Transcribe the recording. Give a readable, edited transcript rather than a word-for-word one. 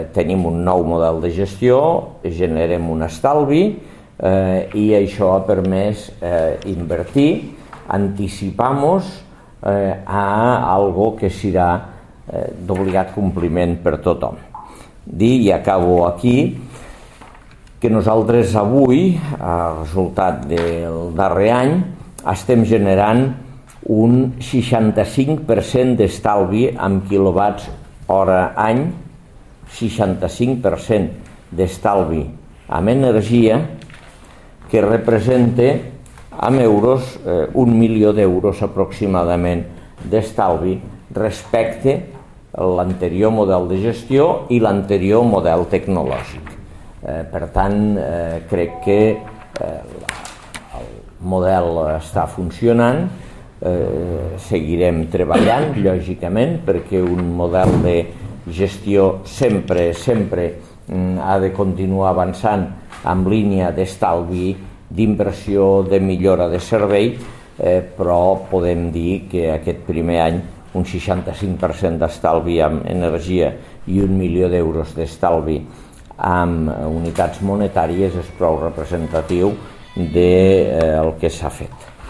Tenim un nou model de gestió, generem un estalvi i això ha permès invertir, anticipar-nos a algo que serà d'obligat compliment per tothom. Dir, i acabo aquí, que nosaltres avui, a resultat del darrer any, estem generant un 65% d'estalvi amb quilowatts hora any, 65% d'estalvi amb energia, que representa en euros 1 milió d'euros aproximadament d'estalvi respecte a l'anterior model de gestió i l'anterior model tecnològic. Per tant, crec que el model està funcionant, seguirem treballant, lògicament, perquè un model de gestió sempre ha de continuar avançant en línia d'estalvi, d'inversió, de millora de servei, però podem dir que aquest primer any un 65% d'estalvi amb energia i 1 milió d'euros d'estalvi amb unitats monetàries és prou representatiu del que s'ha fet.